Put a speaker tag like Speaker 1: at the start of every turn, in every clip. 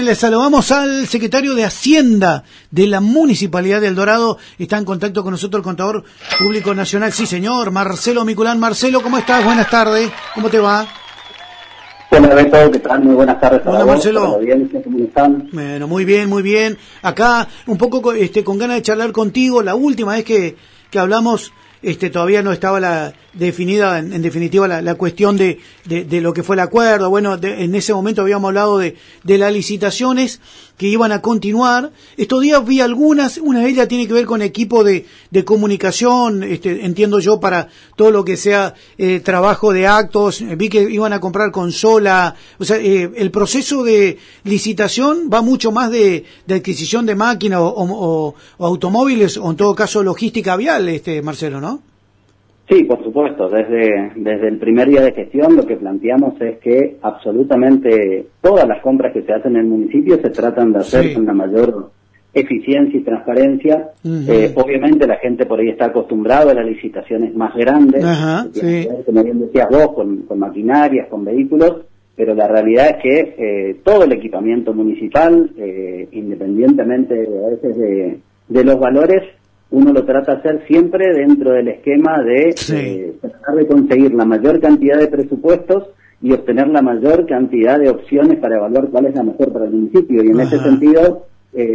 Speaker 1: Le saludamos al secretario de Hacienda de la Municipalidad de El Dorado. Está en contacto con nosotros el contador público nacional. Sí, señor, Marcelo Miculán. Marcelo, ¿cómo estás? Buenas tardes. ¿Cómo te va?
Speaker 2: Hola, Beto, ¿qué tal? Muy buenas tardes.
Speaker 1: Hola, Marcelo.
Speaker 2: ¿Cómo están?
Speaker 1: Bueno, muy bien, muy bien. Acá un poco con ganas de charlar contigo. La última vez que hablamos, todavía no estaba definida, en definitiva, la cuestión de lo que fue el acuerdo. Bueno, en ese momento habíamos hablado de las licitaciones que iban a continuar. Estos días vi algunas, una de ellas tiene que ver con equipo de comunicación, entiendo yo, para todo lo que sea trabajo de actos. Vi que iban a comprar consola. O sea, el proceso de licitación va mucho más de adquisición de máquinas o automóviles, o en todo caso logística vial, Marcelo, ¿no?
Speaker 2: Sí, por supuesto. Desde el primer día de gestión lo que planteamos es que absolutamente todas las compras que se hacen en el municipio se tratan de hacer con la mayor eficiencia y transparencia. Obviamente la gente por ahí está acostumbrada a las licitaciones más grandes, como bien decías vos, con maquinarias, con vehículos, pero la realidad es que todo el equipamiento municipal, independientemente a veces de los valores, uno lo trata de hacer siempre dentro del esquema de tratar de conseguir la mayor cantidad de presupuestos y obtener la mayor cantidad de opciones para evaluar cuál es la mejor para el municipio. Y en ese sentido,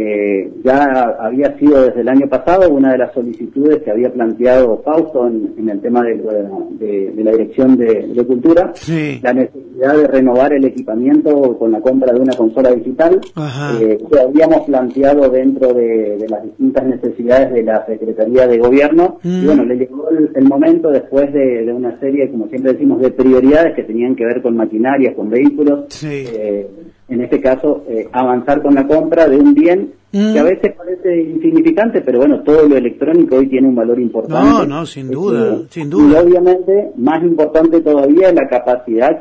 Speaker 2: ya había sido desde el año pasado una de las solicitudes que había planteado Fausto en el tema de la Dirección de Cultura, la necesidad de renovar el equipamiento con la compra de una consola digital, que habíamos planteado dentro de las distintas necesidades de la Secretaría de Gobierno. Y bueno, le llegó el momento, después de una serie, como siempre decimos, de prioridades que tenían que ver con maquinarias, con vehículos, en este caso, avanzar con la compra de un bien que a veces parece insignificante, pero bueno, todo lo electrónico hoy tiene un valor importante.
Speaker 1: No, sin duda, sin
Speaker 2: Y
Speaker 1: duda.
Speaker 2: obviamente, más importante todavía es la capacidad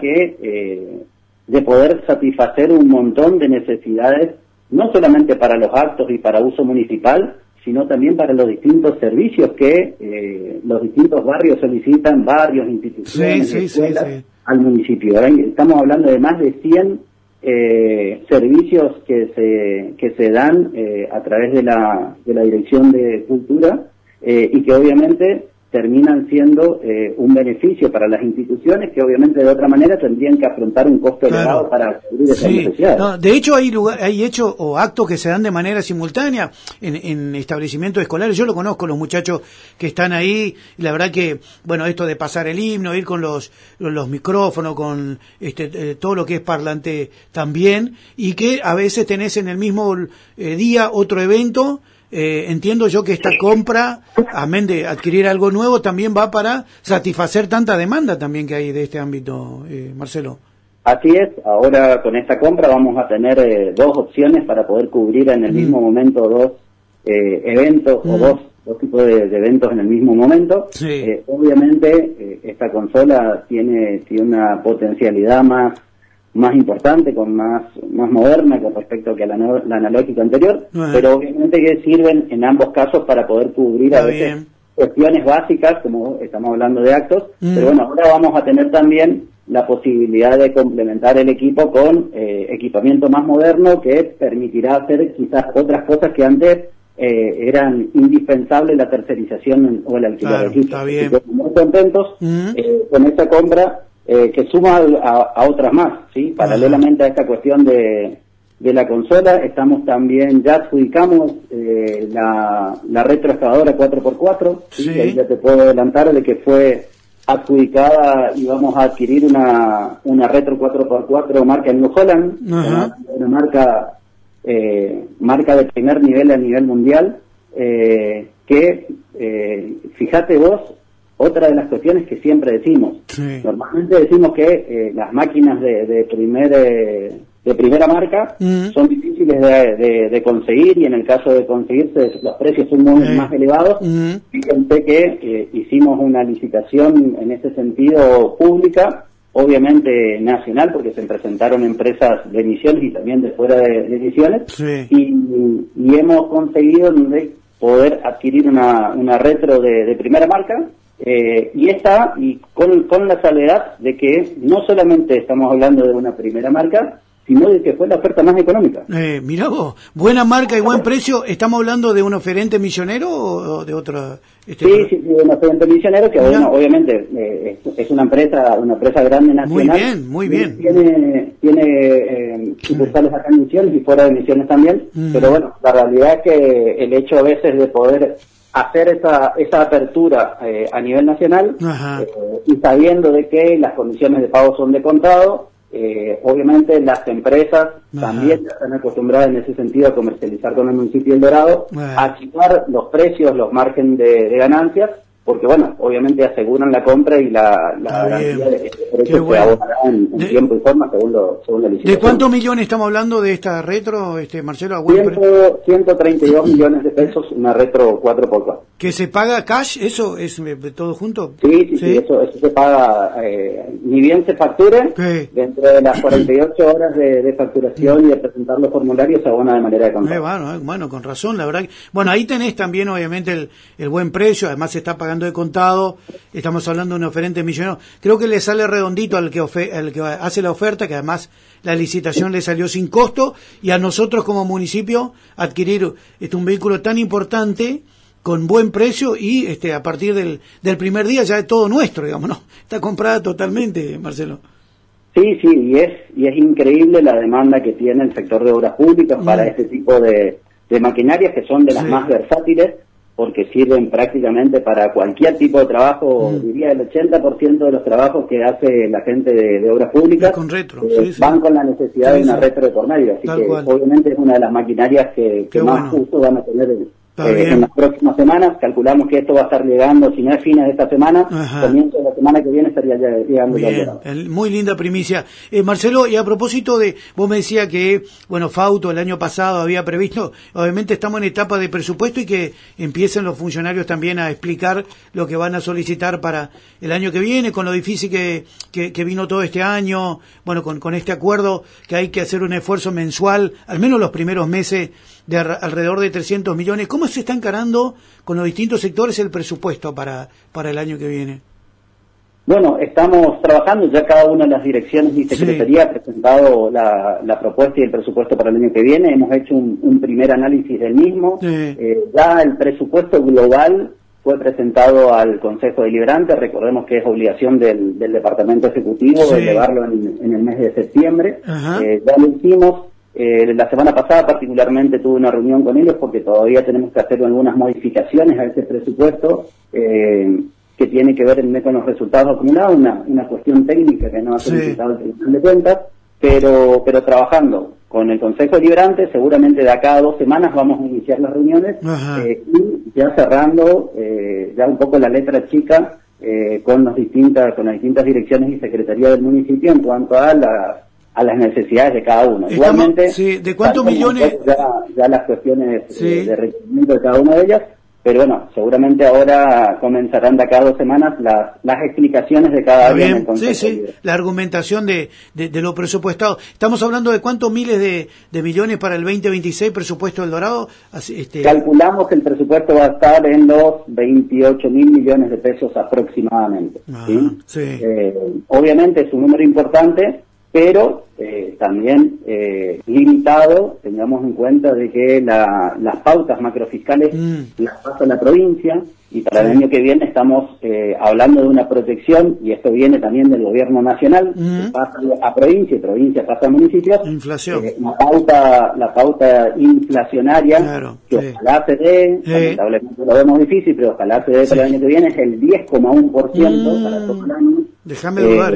Speaker 2: de poder satisfacer un montón de necesidades, no solamente para los actos y para uso municipal, sino también para los distintos servicios que los distintos barrios solicitan, barrios, instituciones, escuelas, al municipio. Estamos hablando de más de 100 servicios que se dan a través de la Dirección de Cultura y que obviamente terminan siendo un beneficio para las instituciones que obviamente de otra manera tendrían que afrontar un costo elevado para cubrir esas necesidades.
Speaker 1: No, de hecho hay hechos o actos que se dan de manera simultánea en establecimientos escolares. Yo lo conozco, los muchachos que están ahí, y la verdad que, bueno, esto de pasar el himno, ir con los micrófonos, con todo lo que es parlante también, y que a veces tenés en el mismo día otro evento. Entiendo yo que esta compra, amén de adquirir algo nuevo, también va para satisfacer tanta demanda también que hay de este ámbito, Marcelo.
Speaker 2: Así es. Ahora con esta compra vamos a tener dos opciones para poder cubrir en el mismo momento dos eventos o dos tipos de eventos en el mismo momento. Obviamente esta consola tiene una potencialidad más importante, con más moderna con respecto que la analógica anterior, pero obviamente que sirven en ambos casos para poder cubrir a veces cuestiones básicas, como estamos hablando de actos, pero bueno, ahora vamos a tener también la posibilidad de complementar el equipo con equipamiento más moderno que permitirá hacer quizás otras cosas que antes eran indispensables, la tercerización o el alquiler de equipos.
Speaker 1: Está bien.
Speaker 2: Estamos muy contentos con esta compra, que suma a otras más, ¿sí? Paralelamente a esta cuestión de la consola, estamos también, ya adjudicamos la retroexcavadora 4x4, ¿sí? Ahí ya te puedo adelantar de que fue adjudicada y vamos a adquirir una retro 4x4 marca New Holland, una marca de primer nivel a nivel mundial, que, fíjate vos, otra de las cuestiones que siempre decimos, normalmente decimos que las máquinas de primera marca son difíciles de conseguir, y en el caso de conseguirse los precios son muy más elevados. Fíjense que hicimos una licitación en ese sentido pública, obviamente nacional, porque se presentaron empresas de Misiones y también de fuera de Misiones, y hemos conseguido poder adquirir una retro de primera marca, y con la salvedad de que no solamente estamos hablando de una primera marca, sino de que fue la oferta más económica.
Speaker 1: Mirá vos, buena marca y buen precio. ¿Estamos hablando de un oferente millonero o de otro?
Speaker 2: Sí, de un oferente millonero que, bueno, obviamente es una empresa grande nacional.
Speaker 1: Muy bien.
Speaker 2: Tiene sucursales acá en Misiones y fuera de Misiones también, pero bueno, la realidad es que el hecho a veces de poder hacer esa apertura a nivel nacional y sabiendo de que las condiciones de pago son de contado, obviamente las empresas también están acostumbradas en ese sentido a comercializar con el municipio El Dorado, a achicar los precios, los márgenes de ganancias, porque bueno, obviamente aseguran la compra y la garantía de que el precio se abonará en tiempo y forma según la licitación.
Speaker 1: ¿De cuántos millones estamos hablando de esta retro, Marcelo?
Speaker 2: 132 millones de pesos, una retro 4x4.
Speaker 1: ¿Que se paga cash? ¿Eso es todo junto?
Speaker 2: Sí, eso se paga, ni bien se facture, dentro de las 48 horas de facturación y de presentar los formularios se abona de manera de contado.
Speaker 1: Bueno, con razón, la verdad. Bueno, ahí tenés también obviamente el buen precio, además se está pagando de contado, estamos hablando de un oferente millonario. Creo que le sale redondito al que hace la oferta, que además la licitación le salió sin costo, y a nosotros como municipio adquirir un vehículo tan importante con buen precio y a partir del primer día ya es todo nuestro, digamos, ¿no? Está comprada totalmente, Marcelo.
Speaker 2: Sí, y es increíble la demanda que tiene el sector de obras públicas para este tipo de maquinarias, que son de las más versátiles, porque sirven prácticamente para cualquier tipo de trabajo. Diría el 80% de los trabajos que hace la gente de obras públicas
Speaker 1: con retro,
Speaker 2: van con la necesidad de una retro de por medio, así que obviamente es una de las maquinarias que más justo van a tener en las próximas semanas. Calculamos que esto va a estar llegando, si no es fines de esta semana, comienzo de la semana que viene estaría ya llegando.
Speaker 1: Bien, muy linda primicia. Marcelo, y a propósito vos me decías que, bueno, Fauto el año pasado había previsto, obviamente estamos en etapa de presupuesto y que empiecen los funcionarios también a explicar lo que van a solicitar para el año que viene, con lo difícil que vino todo este año, bueno, con este acuerdo que hay que hacer un esfuerzo mensual, al menos los primeros meses, de alrededor de 300 millones. ¿Cómo se está encarando con los distintos sectores el presupuesto para el año que viene?
Speaker 2: Bueno, estamos trabajando, ya cada una de las direcciones y secretaría ha presentado la propuesta y el presupuesto para el año que viene. Hemos hecho un primer análisis del mismo. Ya el presupuesto global fue presentado al Consejo Deliberante. Recordemos que es obligación del Departamento Ejecutivo elevarlo en el mes de septiembre. Ya lo hicimos. La semana pasada particularmente tuve una reunión con ellos porque todavía tenemos que hacer algunas modificaciones a ese presupuesto que tiene que ver con los resultados acumulados, una cuestión técnica que no ha solicitado el Tribunal de Cuentas, pero trabajando con el Consejo Deliberante. Seguramente de acá a 2 semanas vamos a iniciar las reuniones y ya cerrando ya un poco la letra chica con las distintas direcciones y secretarías del municipio en cuanto a las necesidades de cada uno. Igualmente,
Speaker 1: ¿de cuántos millones?
Speaker 2: Ya las cuestiones de requerimiento de cada una de ellas, pero bueno, seguramente ahora comenzarán de acá a 2 semanas las explicaciones de cada área en el Consejo.
Speaker 1: La argumentación de lo presupuestado. Estamos hablando de cuántos miles de millones para el 2026 presupuesto del Dorado.
Speaker 2: Calculamos que el presupuesto va a estar en los 28.000 millones de pesos aproximadamente. Obviamente es un número importante, pero también limitado. Tengamos en cuenta de que las pautas macrofiscales las pasa la provincia, y para el año que viene estamos hablando de una protección, y esto viene también del gobierno nacional, que pasa a provincia y provincia pasa a municipios.
Speaker 1: Inflación.
Speaker 2: La pauta inflacionaria, que ojalá se dé, lamentablemente lo vemos difícil, pero ojalá se dé para el año que viene, es el 10,1% para todo el año.
Speaker 1: Déjame dudar,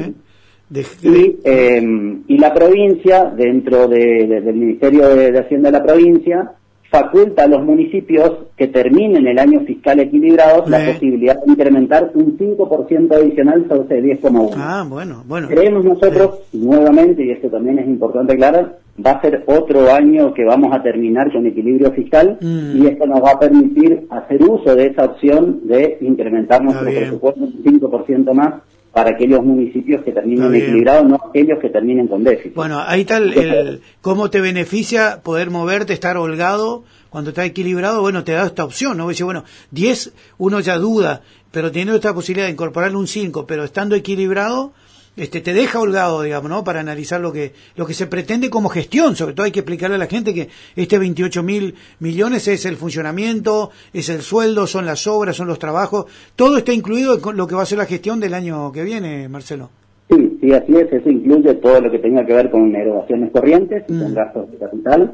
Speaker 2: Y la provincia, dentro del Ministerio de Hacienda de la provincia, faculta a los municipios que terminen el año fiscal equilibrados la posibilidad de incrementar un 5% adicional sobre ese 10,1%.
Speaker 1: Bueno.
Speaker 2: Creemos nosotros, nuevamente, y esto también es importante aclarar, va a ser otro año que vamos a terminar con equilibrio fiscal, y esto nos va a permitir hacer uso de esa opción de incrementar nuestro presupuesto un 5% más para aquellos municipios que terminen equilibrados, no aquellos que terminen con déficit.
Speaker 1: Bueno, ahí está cómo te beneficia poder moverte, estar holgado, cuando está equilibrado. Bueno, te da esta opción, ¿no? Dice, 10, uno ya duda, pero teniendo esta posibilidad de incorporarle un 5, pero estando equilibrado, te deja holgado, digamos, ¿no? Para analizar lo que se pretende como gestión. Sobre todo hay que explicarle a la gente que 28.000 millones es el funcionamiento, es el sueldo, son las obras, son los trabajos, todo está incluido en lo que va a ser la gestión del año que viene, Marcelo.
Speaker 2: Sí, así es, eso incluye todo lo que tenga que ver con erogaciones corrientes, con gastos de capital,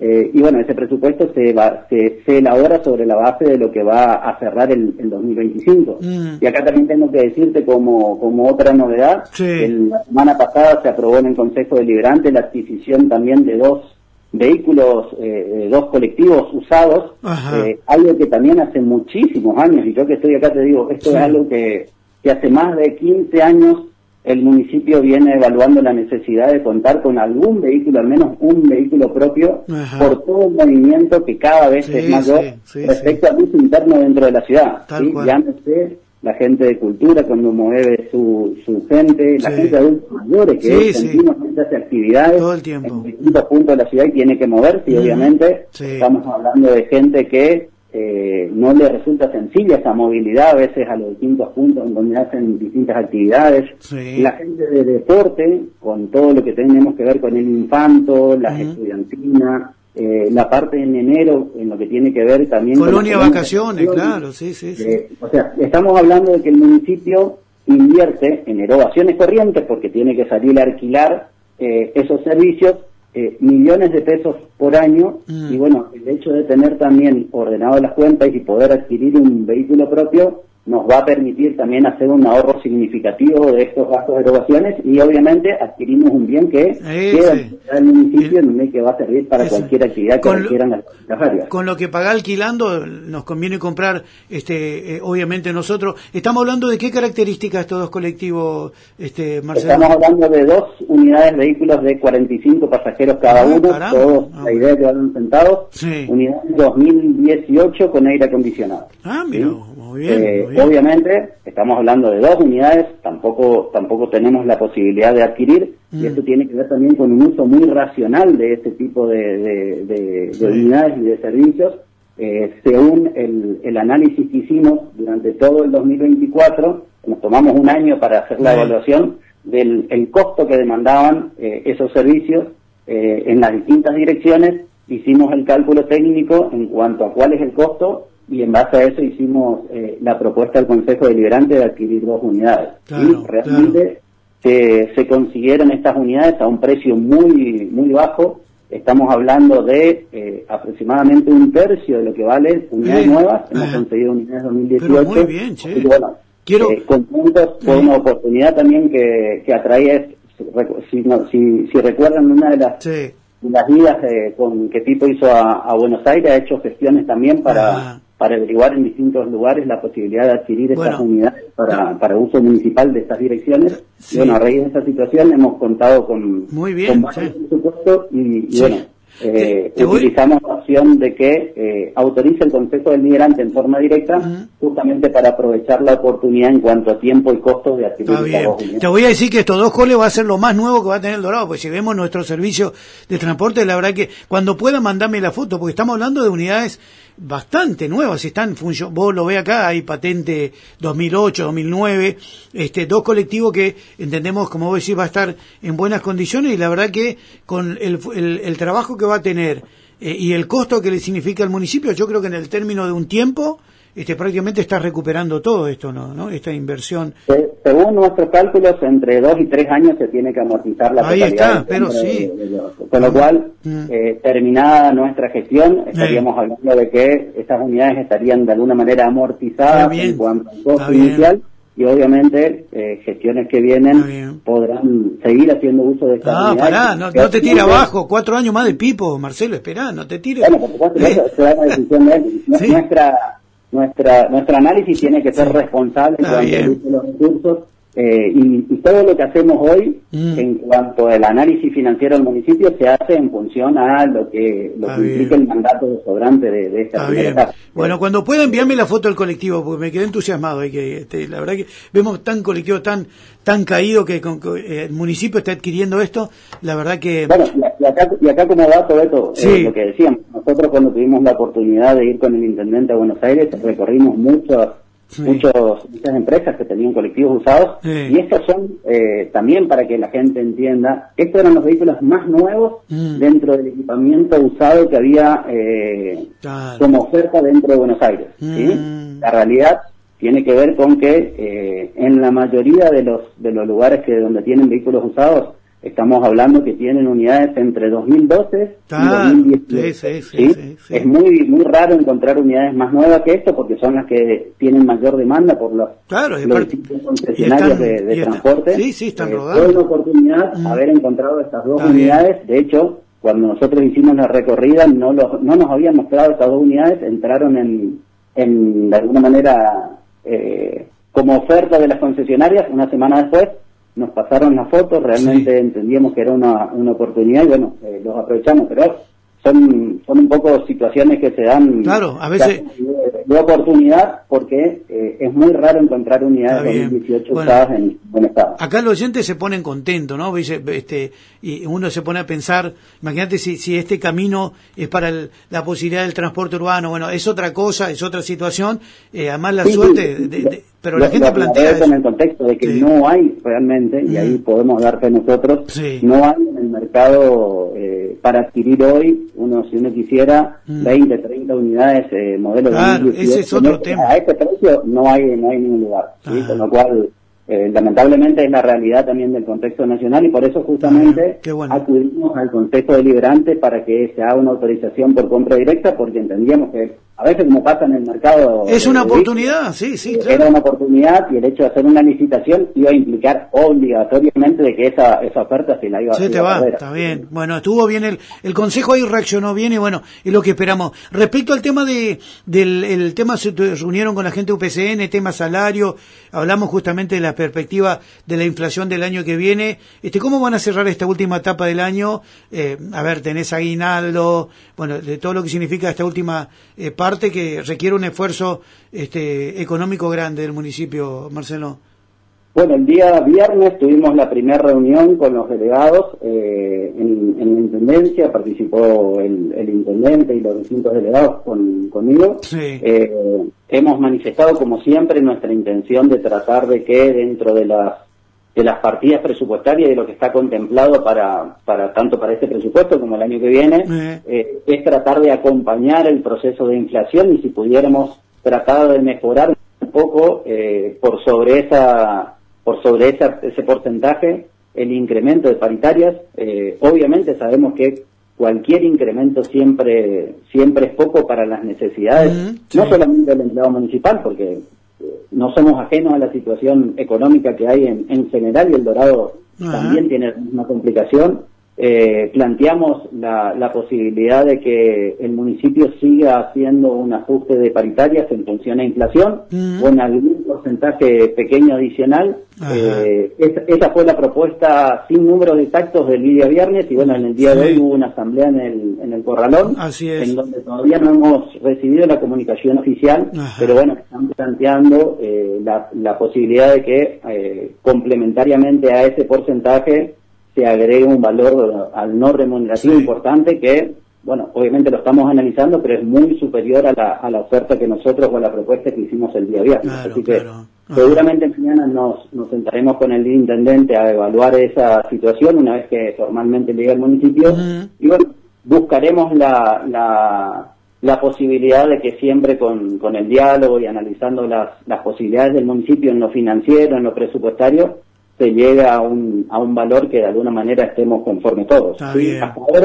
Speaker 2: y bueno, ese presupuesto se elabora sobre la base de lo que va a cerrar el 2025. Y acá también tengo que decirte como otra novedad, la semana pasada se aprobó en el Consejo Deliberante la adquisición también de dos vehículos, dos colectivos usados, algo que también hace muchísimos años, y yo que estoy acá te digo, esto es algo que hace más de 15 años el municipio viene evaluando la necesidad de contar con algún vehículo, al menos un vehículo propio, por todo el movimiento que cada vez es mayor respecto al uso interno dentro de la ciudad. Llámese la gente de cultura cuando mueve su gente, la gente de adultos mayores que continuamente hace actividades
Speaker 1: todo el tiempo
Speaker 2: en distintos puntos de la ciudad y tiene que moverse, y obviamente estamos hablando de gente que no le resulta sencilla esa movilidad a veces a los distintos puntos en donde hacen distintas actividades. La gente de deporte, con todo lo que tenemos que ver con el infanto, las estudiantinas, la parte en enero en lo que tiene que ver también
Speaker 1: colonia con vacaciones, claro,
Speaker 2: o sea, estamos hablando de que el municipio invierte en erogaciones corrientes porque tiene que salir a alquilar esos servicios, millones de pesos por año, y bueno, el hecho de tener también ordenado las cuentas y poder adquirir un vehículo propio nos va a permitir también hacer un ahorro significativo de estos gastos de erogaciones, y obviamente adquirimos un bien que queda en el municipio que va a servir para cualquier actividad que requieran las áreas.
Speaker 1: Con lo que paga alquilando nos conviene comprar, obviamente nosotros. Estamos hablando de qué características estos dos colectivos, Marcelo.
Speaker 2: Estamos hablando de 2 unidades de vehículos de 45 pasajeros cada uno, todos la idea que van sentados, unidades 2018 con aire acondicionado.
Speaker 1: Mira, muy bien.
Speaker 2: Obviamente estamos hablando de 2 unidades, tampoco tenemos la posibilidad de adquirir, y esto tiene que ver también con un uso muy racional de este tipo de unidades y de servicios. Según el análisis que hicimos durante todo el 2024, nos tomamos un año para hacer la evaluación del costo que demandaban esos servicios en las distintas direcciones. Hicimos el cálculo técnico en cuanto a cuál es el costo, y en base a eso hicimos la propuesta al Consejo Deliberante de adquirir 2 unidades. Y realmente se consiguieron estas unidades a un precio muy bajo. Estamos hablando de aproximadamente 1/3 de lo que vale unidades nuevas. Hemos conseguido unidades 2018.
Speaker 1: Pero muy bien,
Speaker 2: y bueno, conjuntos fue una oportunidad también que atraía, si recuerdan, una de las idas que Pipo hizo a Buenos Aires, ha hecho gestiones también para averiguar en distintos lugares la posibilidad de adquirir estas unidades para uso municipal de estas direcciones. Y bueno, a raíz de esta situación hemos contado con varios presupuestos y bueno, utilizamos la opción de que autorice el Consejo Deliberante en forma directa, justamente para aprovechar la oportunidad en cuanto a tiempo y costos de adquirir estas 2 unidades.
Speaker 1: Te voy a decir que estos 2 coles va a ser lo más nuevo que va a tener el Dorado, pues si vemos nuestro servicio de transporte, la verdad que cuando pueda mandame la foto, porque estamos hablando de unidades bastante nuevas, están vos lo ve acá, hay patente 2008, 2009, 2 colectivos que entendemos, como vos decís, va a estar en buenas condiciones, y la verdad que con el trabajo que va a tener y el costo que le significa al municipio, yo creo que en el término de un tiempo prácticamente está recuperando todo esto, ¿no? Esta inversión.
Speaker 2: Según nuestros cálculos, entre 2 y 3 años se tiene que amortizar la totalidad.
Speaker 1: Ahí está, pero sí.
Speaker 2: Con lo cual, terminada nuestra gestión, estaríamos hablando de que estas unidades estarían de alguna manera amortizadas en cuanto al costo inicial, y obviamente gestiones que vienen podrán seguir haciendo uso de estas unidades.
Speaker 1: No te tire abajo, 4 años más de Pipo, Marcelo, esperá, no te tires.
Speaker 2: Bueno, por supuesto, eso será una decisión de él. Nuestro análisis tiene que ser responsable en cuanto al uso de los recursos, y todo lo que hacemos hoy en cuanto al análisis financiero del municipio se hace en función a lo que implica el mandato de sobrante de esta primera etapa.
Speaker 1: Bueno, cuando pueda enviarme la foto del colectivo, porque me quedé entusiasmado, la verdad que vemos tan colectivo tan caído que el municipio está adquiriendo esto, la verdad que...
Speaker 2: Bueno, y acá como dato, Beto, lo que decíamos, nosotros cuando tuvimos la oportunidad de ir con el intendente a Buenos Aires, recorrimos muchos muchas empresas que tenían colectivos usados, y estos son, también para que la gente entienda, estos eran los vehículos más nuevos dentro del equipamiento usado que había como oferta dentro de Buenos Aires. ¿Sí? La realidad tiene que ver con que en la mayoría de los lugares donde tienen vehículos usados, estamos hablando que tienen unidades entre 2012 y 2018. Sí. Es muy raro encontrar unidades más nuevas que esto, porque son las que tienen mayor demanda por los distintos concesionarios de transporte.
Speaker 1: Están rodando.
Speaker 2: Fue una oportunidad haber encontrado estas dos unidades. De hecho, cuando nosotros hicimos la recorrida, no nos habían mostrado estas dos unidades, entraron de alguna manera como oferta de las concesionarias. Una semana después nos pasaron las fotos, realmente entendíamos que era una oportunidad y bueno, los aprovechamos, pero son un poco situaciones que se dan
Speaker 1: a veces
Speaker 2: de oportunidad, porque es muy raro encontrar unidades de 2018 usadas en buen estado.
Speaker 1: Acá los oyentes se ponen contentos, ¿no? Y uno se pone a pensar, imagínate si este camino es para la posibilidad del transporte urbano, bueno, es otra cosa, es otra situación, además la suerte pero la gente plantea eso.
Speaker 2: En el contexto de que no hay realmente, y ahí podemos dar fe nosotros, no hay en el mercado para adquirir hoy, si uno quisiera 20, 30 unidades modelo 2018,
Speaker 1: ese es otro tema.
Speaker 2: A este precio no hay ningún lugar, ¿sí? Con lo cual lamentablemente es la realidad también del contexto nacional, y por eso justamente acudimos al Consejo Deliberante para que se haga una autorización por compra directa, porque entendíamos que a veces, como pasa en el mercado,
Speaker 1: es una oportunidad, claro.
Speaker 2: Era una oportunidad, y el hecho de hacer una licitación iba a implicar obligatoriamente de que esa oferta se la iba a perder.
Speaker 1: Está bien. Bueno, estuvo bien el Consejo ahí, reaccionó bien, y bueno, es lo que esperamos. Respecto al tema del tema, se reunieron con la gente de UPCN, tema salario, hablamos justamente de la perspectiva de la inflación del año que viene. ¿Cómo van a cerrar esta última etapa del año? Tenés aguinaldo, bueno, de todo lo que significa esta última parte que requiere un esfuerzo económico grande del municipio, Marcelo.
Speaker 2: Bueno, el día viernes tuvimos la primera reunión con los delegados en la Intendencia, participó el Intendente y los distintos delegados conmigo. Hemos manifestado, como siempre, nuestra intención de tratar de que dentro de las partidas presupuestarias y de lo que está contemplado tanto para este presupuesto como el año que viene, es tratar de acompañar el proceso de inflación, y si pudiéramos tratar de mejorar un poco por sobre ese porcentaje el incremento de paritarias. Obviamente sabemos que cualquier incremento siempre es poco para las necesidades, no solamente del empleado municipal, porque no somos ajenos a la situación económica que hay en general, y El Dorado también tiene una complicación. Planteamos la posibilidad de que el municipio siga haciendo un ajuste de paritarias en función a inflación, o en algún porcentaje pequeño adicional. Esa fue la propuesta sin números exactos del día viernes, y bueno, en el día de hoy hubo una asamblea en el Corralón, en donde todavía no hemos recibido la comunicación oficial, pero bueno, están planteando la posibilidad de que complementariamente a ese porcentaje se agregue un valor al no remunerativo importante, que, bueno, obviamente lo estamos analizando, pero es muy superior a la oferta que nosotros, o a la propuesta que hicimos el día viernes. Así que seguramente mañana nos sentaremos con el intendente a evaluar esa situación una vez que formalmente llegue al municipio, y bueno, buscaremos la posibilidad de que siempre con el diálogo y analizando las posibilidades del municipio en lo financiero, en lo presupuestario, se llega a un valor que de alguna manera estemos conformes todos. Hasta ahora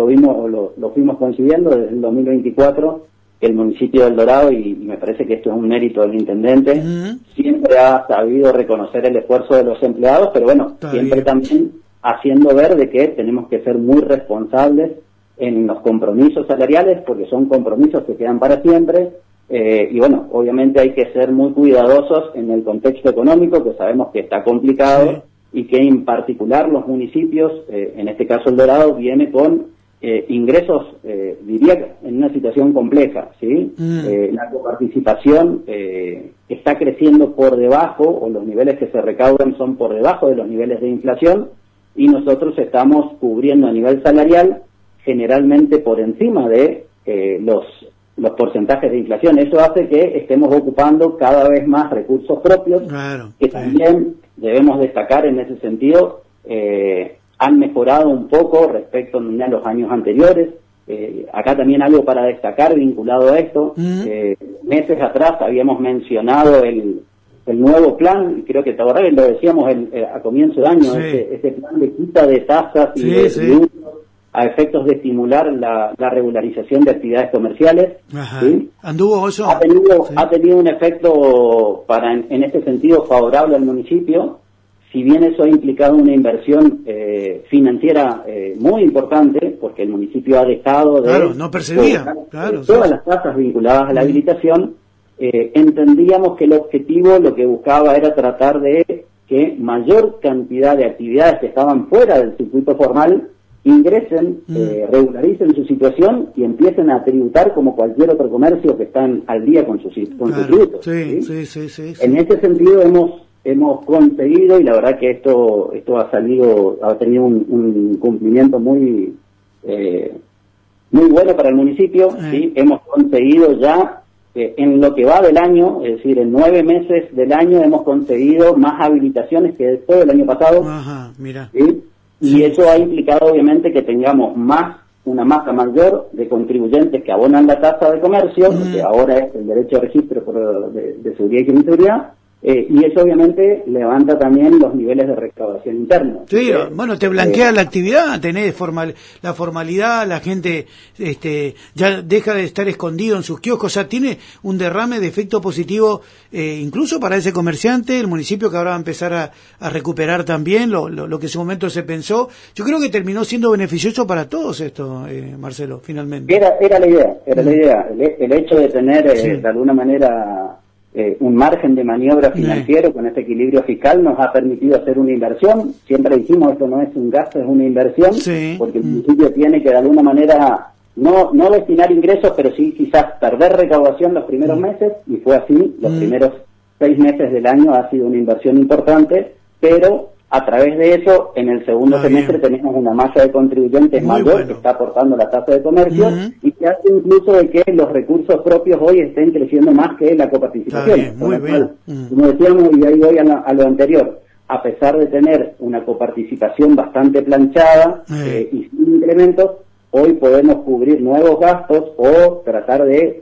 Speaker 2: lo fuimos consiguiendo desde el 2024, el municipio de El Dorado, y me parece que esto es un mérito del intendente, siempre ha sabido reconocer el esfuerzo de los empleados, pero bueno, siempre también haciendo ver de que tenemos que ser muy responsables en los compromisos salariales, porque son compromisos que quedan para siempre. Y bueno, obviamente hay que ser muy cuidadosos en el contexto económico, que sabemos que está complicado, y que en particular los municipios, en este caso El Dorado, viene con ingresos, diría, en una situación compleja, ¿sí? La coparticipación está creciendo por debajo, o los niveles que se recaudan son por debajo de los niveles de inflación, y nosotros estamos cubriendo a nivel salarial generalmente por encima de los porcentajes de inflación. Eso hace que estemos ocupando cada vez más recursos propios,
Speaker 1: claro,
Speaker 2: que también debemos destacar en ese sentido, han mejorado un poco respecto a los años anteriores. Acá también algo para destacar vinculado a esto, meses atrás habíamos mencionado el nuevo plan, y creo que lo decíamos a comienzo de año, ese plan de quita de tasas y de tributos a efectos de estimular la regularización de actividades comerciales. ¿Sí?
Speaker 1: ¿Anduvo eso?
Speaker 2: Ha tenido un efecto en este sentido favorable al municipio, si bien eso ha implicado una inversión financiera muy importante, porque el municipio ha dejado de...
Speaker 1: Claro, no percibía.
Speaker 2: Todas las tasas vinculadas a la habilitación, entendíamos que el objetivo lo que buscaba era tratar de que mayor cantidad de actividades que estaban fuera del circuito formal ingresen, regularicen su situación y empiecen a tributar como cualquier otro comercio que están al día con sus tributos.
Speaker 1: Sí.
Speaker 2: En ese sentido hemos conseguido, y la verdad que esto ha tenido un cumplimiento muy bueno para el municipio. ¿Sí? Hemos conseguido ya en lo que va del año, es decir, en 9 meses del año hemos conseguido más habilitaciones que todo el año pasado.
Speaker 1: Mira.
Speaker 2: ¿Sí? Y eso ha implicado obviamente que tengamos una masa mayor de contribuyentes que abonan la tasa de comercio, que ahora es el derecho de registro de seguridad y contabilidad, y eso obviamente levanta también los niveles de recaudación interna.
Speaker 1: Sí, bueno, te blanquea la actividad, tenés la formalidad, la gente ya deja de estar escondido en sus kioscos, o sea, tiene un derrame de efecto positivo incluso para ese comerciante, el municipio que ahora va a empezar a recuperar también lo que en su momento se pensó. Yo creo que terminó siendo beneficioso para todos esto, Marcelo, finalmente.
Speaker 2: Era la idea, el hecho de tener de alguna manera un margen de maniobra financiero con este equilibrio fiscal nos ha permitido hacer una inversión. Siempre dijimos, esto no es un gasto, es una inversión, porque el municipio tiene que de alguna manera no destinar ingresos, pero sí quizás perder recaudación los primeros meses, y fue así. Los primeros 6 meses del año ha sido una inversión importante, pero a través de eso, en el segundo semestre tenemos una masa de contribuyentes mayor que está aportando la tasa de comercio y que hace incluso de que los recursos propios hoy estén creciendo más que la coparticipación.
Speaker 1: Muy bien.
Speaker 2: Como decíamos, y ahí voy a lo anterior, a pesar de tener una coparticipación bastante planchada y sin incrementos, hoy podemos cubrir nuevos gastos o tratar de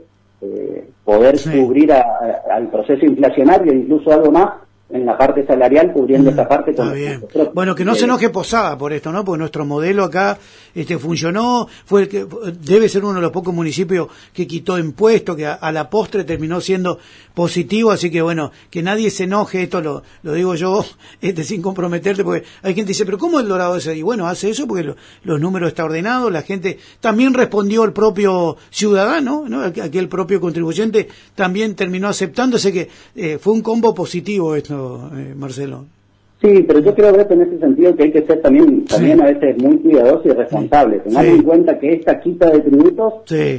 Speaker 2: poder cubrir al proceso inflacionario, incluso algo más, en la parte salarial, cubriendo esta parte con
Speaker 1: bueno, que no se enoje Posada por esto, ¿no? Porque nuestro modelo acá funcionó, fue el que debe ser uno de los pocos municipios que quitó impuestos, que a la postre terminó siendo positivo, así que bueno, que nadie se enoje, esto lo digo yo, sin comprometerte, porque hay gente que dice, pero ¿cómo el Dorado ese? Y bueno, hace eso porque los números están ordenados, la gente también respondió, el propio ciudadano, ¿no? Aquel propio contribuyente también terminó aceptándose, que fue un combo positivo esto, Marcelo.
Speaker 2: Sí, pero yo creo que en ese sentido que hay que ser también a veces muy cuidadoso y responsable. Tengamos en cuenta que esta quita de tributos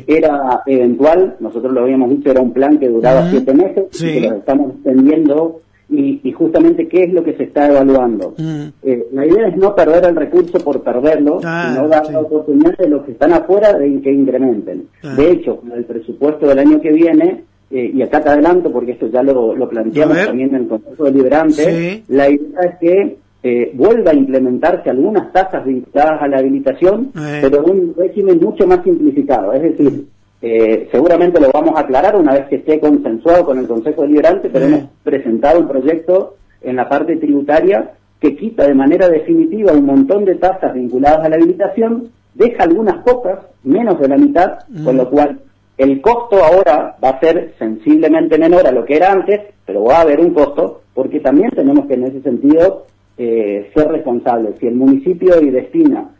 Speaker 2: era eventual, nosotros lo habíamos dicho, era un plan que duraba 7 meses, y que lo estamos extendiendo, y justamente ¿qué es lo que se está evaluando? La idea es no perder el recurso por perderlo, sino dar la oportunidad de los que están afuera de que incrementen. De hecho, con el presupuesto del año que viene, y acá te adelanto porque esto ya lo planteamos también en el Consejo Deliberante, la idea es que vuelva a implementarse algunas tasas vinculadas a la habilitación, pero en un régimen mucho más simplificado. Es decir, seguramente lo vamos a aclarar una vez que esté consensuado con el Consejo Deliberante, pero hemos presentado un proyecto en la parte tributaria que quita de manera definitiva un montón de tasas vinculadas a la habilitación, deja algunas pocas, menos de la mitad, con lo cual el costo ahora va a ser sensiblemente menor a lo que era antes, pero va a haber un costo, porque también tenemos que en ese sentido ser responsables. Si el municipio destina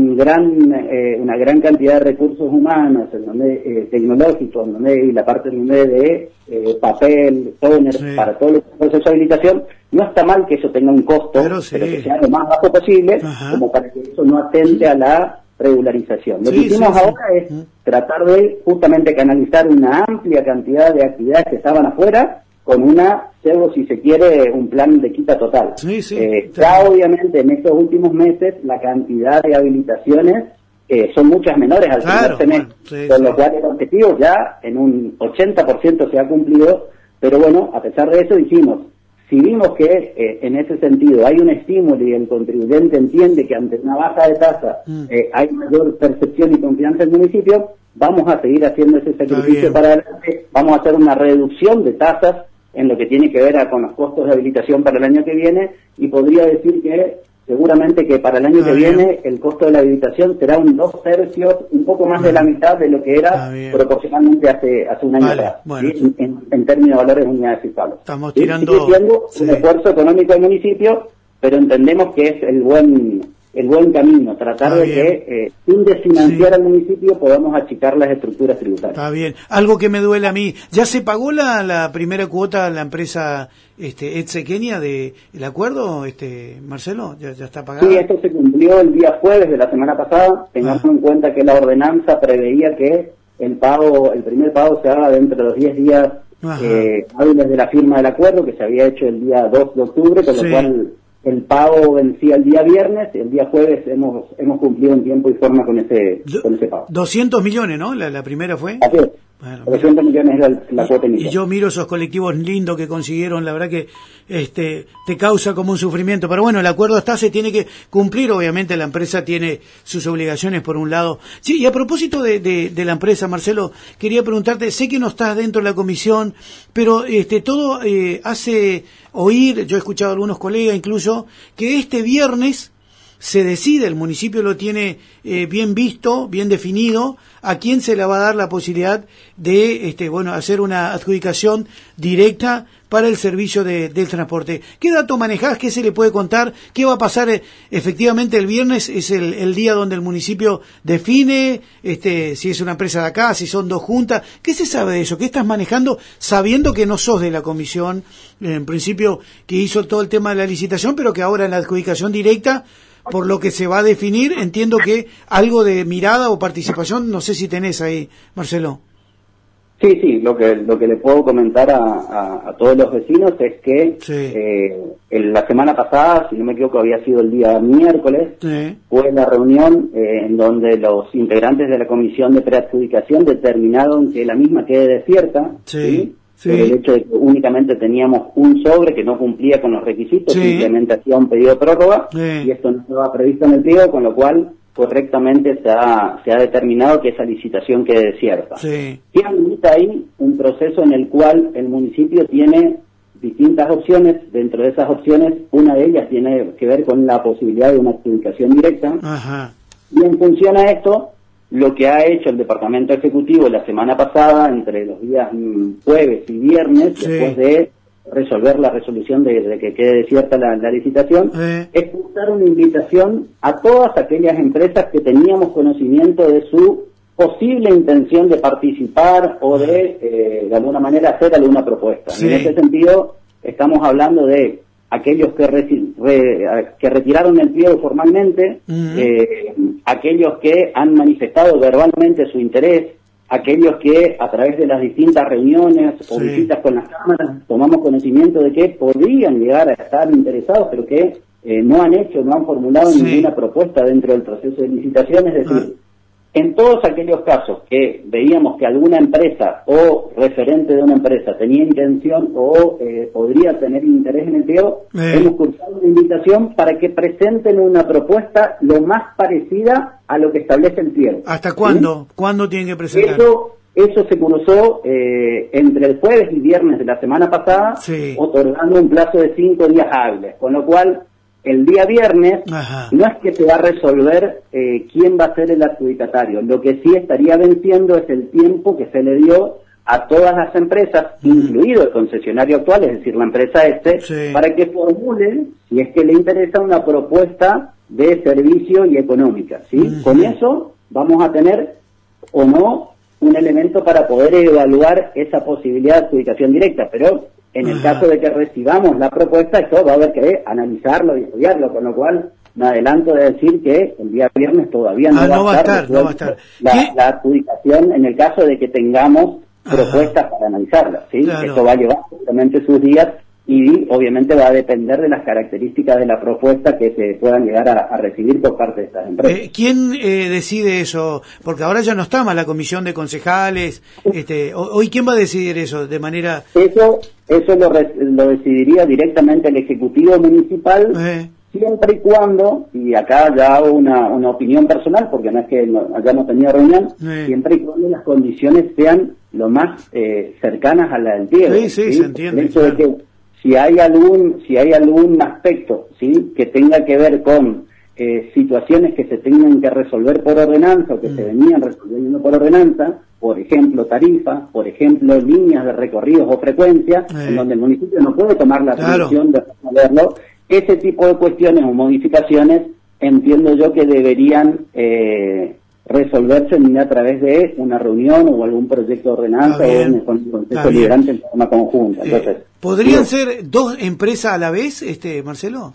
Speaker 2: una gran cantidad de recursos humanos, tecnológicos, y la parte de papel, toner, para todo el proceso de habilitación, no está mal que eso tenga un costo, pero que sea lo más bajo posible, como para que eso no atente a la regularización. Lo que hicimos ahora es tratar de justamente canalizar una amplia cantidad de actividades que estaban afuera con si se quiere, un plan de quita total. Ya obviamente en estos últimos meses la cantidad de habilitaciones son muchas menores al primer semestre,
Speaker 1: sí,
Speaker 2: con lo cual el objetivo ya en un 80% se ha cumplido, pero bueno, a pesar de eso dijimos, si vimos que en ese sentido hay un estímulo y el contribuyente entiende que ante una baja de tasa hay mayor percepción y confianza en el municipio, vamos a seguir haciendo ese sacrificio para adelante, vamos a hacer una reducción de tasas en lo que tiene que ver con los costos de habilitación para el año que viene, y podría decir que seguramente que para el año que viene el costo de la habilitación será un 2/3, un poco más de la mitad de lo que era proporcionalmente hace un año atrás, bueno, ¿sí? en términos de valores de unidades fiscales.
Speaker 1: Estamos tirando...
Speaker 2: Sigue siendo un esfuerzo económico del municipio, pero entendemos que es el buen camino, tratar de que sin desfinanciar al municipio podamos achicar las estructuras tributarias.
Speaker 1: Está bien. Algo que me duele a mí, ¿ya se pagó la primera cuota a la empresa Etse Kenia del acuerdo, Marcelo? ¿Ya está pagada?
Speaker 2: Sí, esto se cumplió el día jueves de la semana pasada. Tengamos en cuenta que la ordenanza preveía que el primer pago se haga dentro de los 10 días hábiles de la firma del acuerdo, que se había hecho el día 2 de octubre, con lo cual el pago vencía el día viernes, el día jueves hemos cumplido en tiempo y forma con ese pago.
Speaker 1: 200 millones, ¿no? La primera fue.
Speaker 2: Así es. Bueno, 200 millones era la cuota inicial.
Speaker 1: Y yo miro esos colectivos lindos que consiguieron, la verdad que te causa como un sufrimiento, pero bueno, el acuerdo está, se tiene que cumplir, obviamente la empresa tiene sus obligaciones por un lado. Sí, y a propósito de la empresa, Marcelo, quería preguntarte, sé que no estás dentro de la comisión, pero todo hace oír, yo he escuchado a algunos colegas incluso, que este viernes se decide, el municipio lo tiene bien visto, bien definido, a quién se le va a dar la posibilidad de hacer una adjudicación directa para el servicio del transporte. ¿Qué dato manejás? ¿Qué se le puede contar? ¿Qué va a pasar? Efectivamente el viernes es el día donde el municipio define si es una empresa de acá, si son dos juntas. ¿Qué se sabe de eso? ¿Qué estás manejando sabiendo que no sos de la comisión, en principio, que hizo todo el tema de la licitación, pero que ahora en la adjudicación directa, por lo que se va a definir, entiendo que algo de mirada o participación, no sé si tenés ahí, Marcelo?
Speaker 2: Sí, lo que le puedo comentar a todos los vecinos es que la semana pasada, si no me equivoco, había sido el día miércoles, fue la reunión en donde los integrantes de la comisión de preadjudicación determinaron que la misma quede desierta, ¿sí? Por el hecho de que únicamente teníamos un sobre que no cumplía con los requisitos, simplemente hacía un pedido de prórroga, y esto no estaba previsto en el pliego, con lo cual correctamente se ha determinado que esa licitación quede desierta. ¿Qué habilita ahí? Un proceso en el cual el municipio tiene distintas opciones. Dentro de esas opciones, una de ellas tiene que ver con la posibilidad de una adjudicación directa. Y en función a esto, lo que ha hecho el Departamento Ejecutivo la semana pasada, entre los días jueves y viernes, después de resolver la resolución de que quede desierta la licitación, es cursar una invitación a todas aquellas empresas que teníamos conocimiento de su posible intención de participar o de alguna manera hacer alguna propuesta. En ese sentido, estamos hablando de aquellos que retiraron el pliego formalmente, aquellos que han manifestado verbalmente su interés, aquellos que a través de las distintas reuniones o visitas con las cámaras tomamos conocimiento de que podrían llegar a estar interesados, pero que no han formulado ninguna propuesta dentro del proceso de licitación. Es decir, en todos aquellos casos que veíamos que alguna empresa o referente de una empresa tenía intención o podría tener interés en el pliego, hemos cursado una invitación para que presenten una propuesta lo más parecida a lo que establece el pliego.
Speaker 1: ¿Hasta cuándo? ¿Sí? ¿Cuándo tienen que presentar?
Speaker 2: Eso se cursó entre el jueves y viernes de la semana pasada, otorgando un plazo de 5 días hábiles, con lo cual el día viernes no es que se va a resolver quién va a ser el adjudicatario. Lo que sí estaría venciendo es el tiempo que se le dio a todas las empresas, incluido el concesionario actual, es decir, la empresa para que formulen, si es que le interesa, una propuesta de servicio y económica, ¿sí? Con eso vamos a tener o no un elemento para poder evaluar esa posibilidad de adjudicación directa, pero en el caso de que recibamos la propuesta, esto va a haber que analizarlo y estudiarlo, con lo cual me adelanto de decir que el día viernes todavía no va a estar la adjudicación en el caso de que tengamos propuestas para analizarlas, ¿sí? Esto va a llevar justamente sus días y obviamente va a depender de las características de la propuesta que se puedan llegar a recibir por parte de estas empresas.
Speaker 1: ¿Quién decide eso? Porque ahora ya no está más la comisión de concejales. Hoy, ¿quién va a decidir eso de manera...?
Speaker 2: Eso lo decidiría directamente el Ejecutivo Municipal, siempre y cuando, y acá ya hago una opinión personal, porque no es que hayamos tenido reunión, siempre y cuando las condiciones sean lo más cercanas a la del pliego.
Speaker 1: Sí, se entiende.
Speaker 2: El hecho de que si hay algún aspecto, ¿sí?, que tenga que ver con situaciones que se tengan que resolver por ordenanza o que se venían resolviendo por ordenanza, por ejemplo tarifa, por ejemplo líneas de recorridos o frecuencia, en donde el municipio no puede tomar la decisión de resolverlo, ese tipo de cuestiones o modificaciones entiendo yo que deberían resolverse a través de una reunión o algún proyecto de ordenanza o un consejo liberante en forma conjunta. Entonces,
Speaker 1: ¿podrían ser dos empresas a la vez, Marcelo?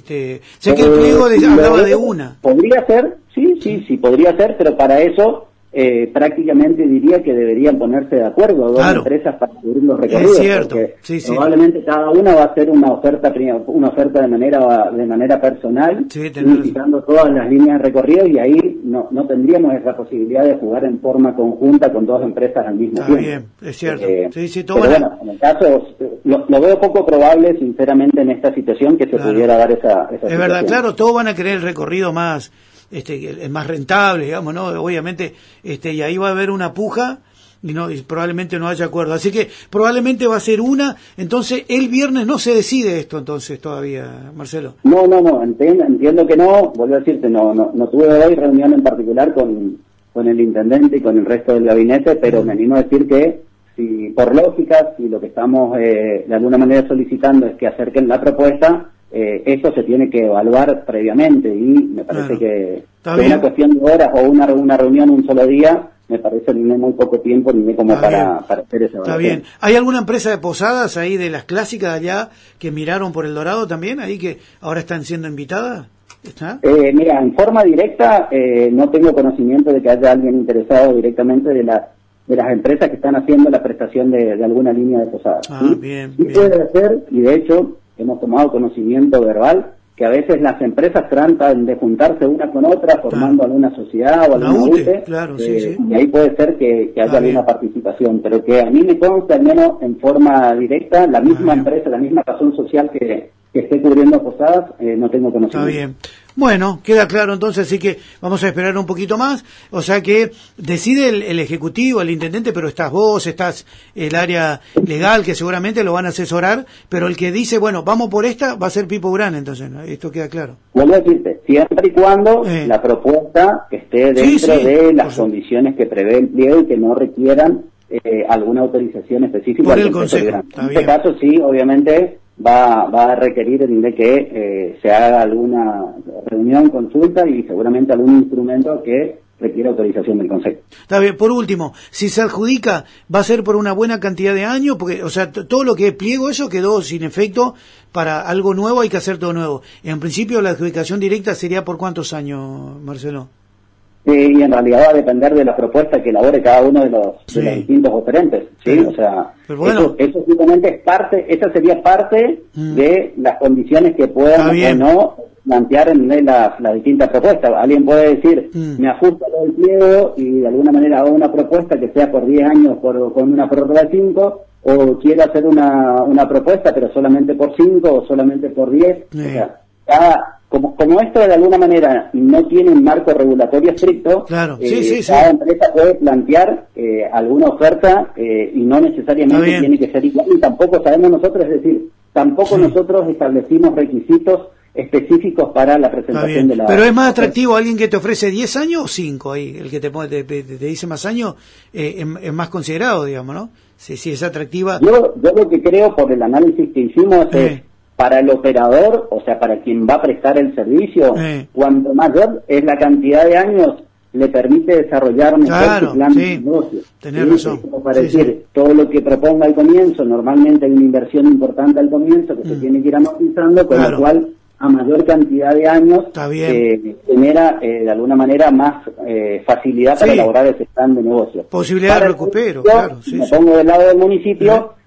Speaker 1: Sé que el pliego hablaba de una.
Speaker 2: Podría ser, sí, podría ser, pero para eso prácticamente diría que deberían ponerse de acuerdo dos empresas para cubrir los recorridos.
Speaker 1: Es cierto,
Speaker 2: probablemente cada una va a hacer una oferta de manera personal, unificando todas las líneas de recorrido, y ahí no tendríamos esa posibilidad de jugar en forma conjunta con dos empresas al mismo tiempo.
Speaker 1: Bien, es cierto.
Speaker 2: Pero bueno, en el caso, lo veo poco probable, sinceramente, en esta situación que se pudiera dar esa situación.
Speaker 1: Es verdad, claro, todos van a querer el recorrido más más rentable, digamos, ¿no? Obviamente, y ahí va a haber una puja y probablemente no haya acuerdo. Así que probablemente va a ser una. Entonces, el viernes no se decide esto, entonces, todavía, Marcelo.
Speaker 2: No, entiendo que no. Vuelvo a decirte, no tuve hoy reunión en particular con el intendente y con el resto del gabinete, pero me animo a decir que, si por lógica, si lo que estamos de alguna manera solicitando es que acerquen la propuesta, eso se tiene que evaluar previamente, y me parece que una cuestión de horas o una reunión un solo día me parece ni muy poco tiempo ni como para hacer esa evaluación.
Speaker 1: Está bien. ¿Hay alguna empresa de posadas ahí de las clásicas de allá que miraron por El Dorado también, ahí que ahora están siendo invitadas?
Speaker 2: Mira, en forma directa no tengo conocimiento de que haya alguien interesado directamente de las empresas que están haciendo la prestación de alguna línea de posadas.
Speaker 1: Bien.
Speaker 2: Puede ser, y de hecho hemos tomado conocimiento verbal, que a veces las empresas tratan de juntarse una con otra formando alguna sociedad o alguna UTE, y ahí puede ser que haya alguna participación, pero que a mí me consta, al menos en forma directa, la misma empresa, la misma razón social que esté cubriendo posadas, no tengo conocimiento.
Speaker 1: Está bien. Bueno, queda claro entonces, así que vamos a esperar un poquito más. O sea que decide el Ejecutivo, el Intendente, pero estás vos, estás el área legal, que seguramente lo van a asesorar, pero el que dice, bueno, vamos por esta, va a ser Pipo Urán, entonces, ¿no? Esto queda claro.
Speaker 2: Vuelvo a decirte, siempre y cuando la propuesta esté dentro de las condiciones que prevé el pliego y que no requieran alguna autorización específica
Speaker 1: por el Consejo.
Speaker 2: En este caso, sí, obviamente va a requerir de que se haga alguna reunión, consulta y seguramente algún instrumento que requiera autorización del Consejo.
Speaker 1: Está bien. Por último, si se adjudica, ¿va a ser por una buena cantidad de años? Porque, o sea, todo lo que es pliego, eso quedó sin efecto. Para algo nuevo hay que hacer todo nuevo. En principio, la adjudicación directa sería ¿por cuántos años, Marcelo?
Speaker 2: Y en realidad va a depender de la propuesta que elabore cada uno de los distintos oferentes, ¿sí? O sea, eso simplemente es parte, esa sería parte de las condiciones que puedan o no plantear en las distintas propuestas. Alguien puede decir, me ajusto al pliego y de alguna manera hago una propuesta que sea por 10 años con una prórroga de 5, o quiero hacer una propuesta pero solamente por 5 o solamente por 10. O sea, como esto de alguna manera no tiene un marco regulatorio estricto, cada empresa puede plantear alguna oferta y no necesariamente tiene que ser igual, y tampoco sabemos nosotros, es decir, tampoco nosotros establecimos requisitos específicos para la presentación de la...
Speaker 1: Pero es más atractivo alguien que te ofrece 10 años o 5, ahí el que te dice más años es más considerado, digamos, ¿no? Sí, es atractiva.
Speaker 2: Yo lo que creo, por el análisis que hicimos, es para el operador, o sea, para quien va a prestar el servicio, cuanto mayor es la cantidad de años, le permite desarrollar mejor su plan de negocio.
Speaker 1: Tenés razón.
Speaker 2: Para decir, todo lo que proponga al comienzo, normalmente hay una inversión importante al comienzo que se tiene que ir amortizando, con lo cual a mayor cantidad de años genera de alguna manera más facilidad para elaborar ese plan de negocio.
Speaker 1: Posibilidad de recupero,
Speaker 2: me pongo del lado del municipio,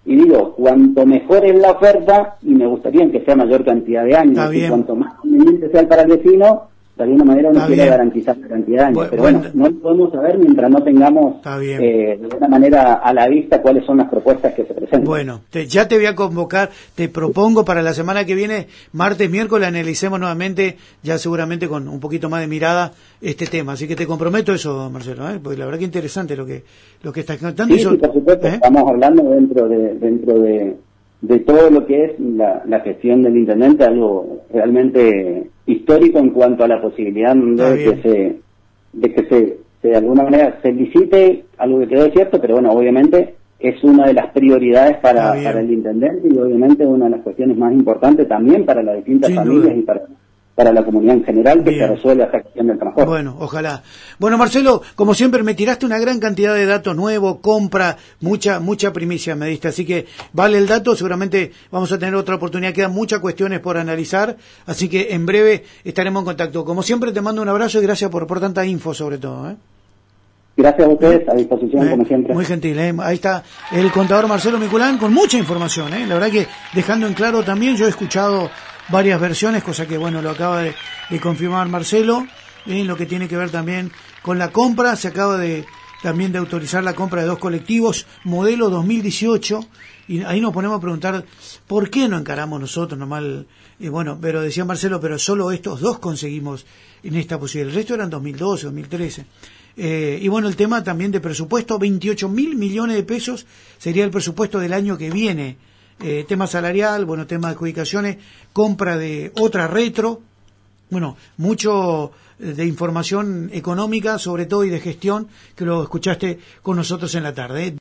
Speaker 2: Y digo, cuanto mejor es la oferta, y me gustaría que sea mayor cantidad de años, y cuanto más conveniente sea para el vecino, de alguna manera uno quiere garantizar la cantidad de años. Pero bueno, no lo podemos saber mientras no tengamos de alguna manera a la vista cuáles son las propuestas que se presentan.
Speaker 1: Bueno, ya te voy a convocar, te propongo para la semana que viene, martes, miércoles, analicemos nuevamente, ya seguramente con un poquito más de mirada, este tema. Así que te comprometo eso, Marcelo, porque la verdad que interesante lo que estás contando.
Speaker 2: Sí, por supuesto, estamos hablando dentro de todo lo que es la gestión del intendente, algo realmente histórico en cuanto a la posibilidad de que se de alguna manera se licite, algo que quedó cierto, pero bueno, obviamente es una de las prioridades para el intendente y obviamente una de las cuestiones más importantes también para las distintas familias y para la comunidad en general, que se resuelva esta cuestión del transporte.
Speaker 1: Bueno, ojalá. Bueno, Marcelo, como siempre me tiraste una gran cantidad de datos nuevos, compra, mucha primicia me diste, así que vale el dato, seguramente vamos a tener otra oportunidad, quedan muchas cuestiones por analizar, así que en breve estaremos en contacto. Como siempre te mando un abrazo y gracias por tanta info sobre todo.
Speaker 2: Gracias a ustedes, a disposición como siempre.
Speaker 1: Muy gentil, ahí está el contador Marcelo Miculán con mucha información, la verdad que dejando en claro también, yo he escuchado varias versiones, cosa que bueno, lo acaba de confirmar Marcelo, en lo que tiene que ver también con la compra, se acaba también de autorizar la compra de 2 colectivos, modelo 2018, y ahí nos ponemos a preguntar, ¿por qué no encaramos nosotros nomás? Bueno, pero decía Marcelo, pero solo estos 2 conseguimos en esta posibilidad, el resto eran 2012, 2013. Y bueno, el tema también de presupuesto, 28.000 millones de pesos sería el presupuesto del año que viene. Tema salarial, bueno, tema de adjudicaciones, compra de otra retro, bueno, mucho de información económica sobre todo y de gestión que lo escuchaste con nosotros en la tarde.